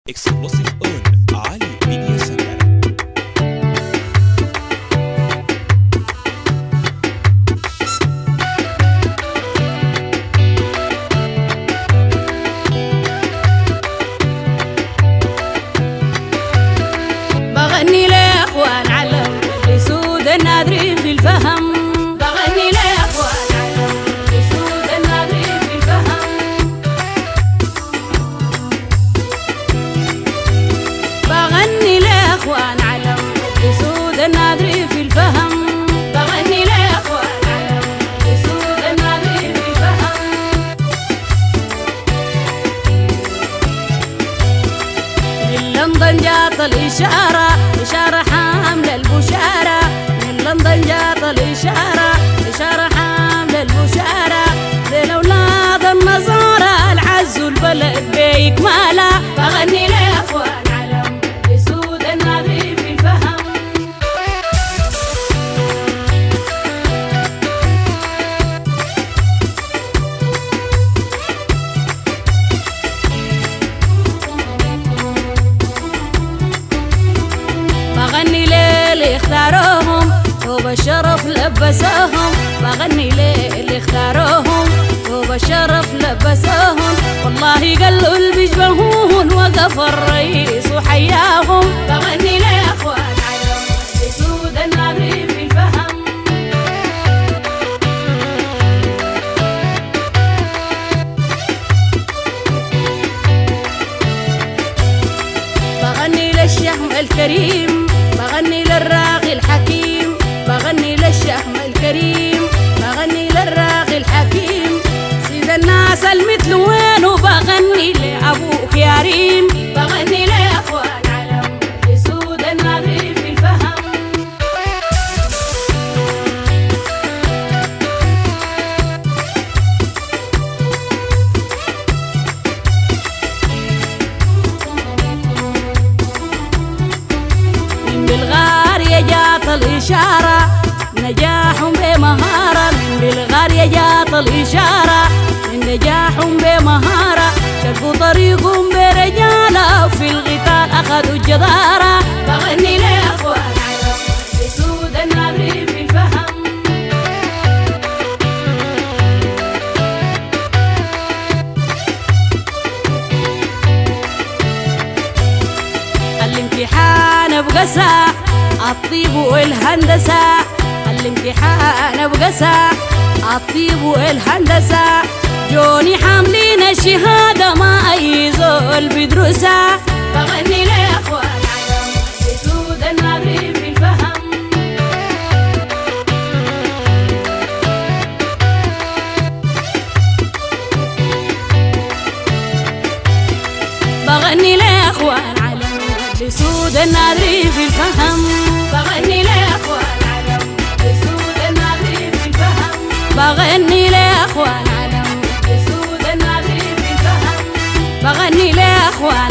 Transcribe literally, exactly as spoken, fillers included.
Exclusive on Ali Media Center. بغني لإخوان علم لسود النادرين في الفهم. بغني لإخوان علم لسود النادرين في الفهم. بغني لإخوان علم لسود النادرين في الفهم. بغني لإخوان علم لسود النادرين في الفهم. من لندن جات الإشارة، إشارة حاملة البشارة. من لندن جات الإشارة، إشارة حاملة البشارة. للأولاد النصارى العز البلد بإكمالة. بغني لإخوان علم لسود النادرين في الفهم. بغني للي اختاروهم ثوب الشرف لبسوهم. بغني للي اختاروهم ثوب الشرف لبسوهم. والله قالوا اللي بيشبهوهن وقف الرئيس وحياهم. بغني لإخوان علم لسود النادرين في الفهم. بغني للشهم الكريم، بغني للراغي الحكيم. بغني للشهم الكريم، بغني للراغي الحكيم. سيد الناس المثل وين، وبغني لأبوك يا ريم. بغني لإخوان علم لسود النادرين في الفهم. من بالغارية جات الإشارة نجاحهم بمهارة. من بالغارية جات الإشارة من نجاحهم بمهارة. شقوا طريقهم برجالة وفي القتال أخذوا الجدارة. بغني لإخوان علم لسود النادرين في الفهم. الامتحان بقسا الطيب والهندسة. الامتحان بقسا الطيب والهندسة. جوني حاملين الشهادة ما أي زول بيدرسها. بغني لإخوان علم لسود النادرين في الفهم. بغني لإخوان علم لسود النادرين في الفهم. بغني لإخوان علم لسود النادرين في الفهم. بغني لإخوان علم لسود النادرين في الفهم. بغني لإخوان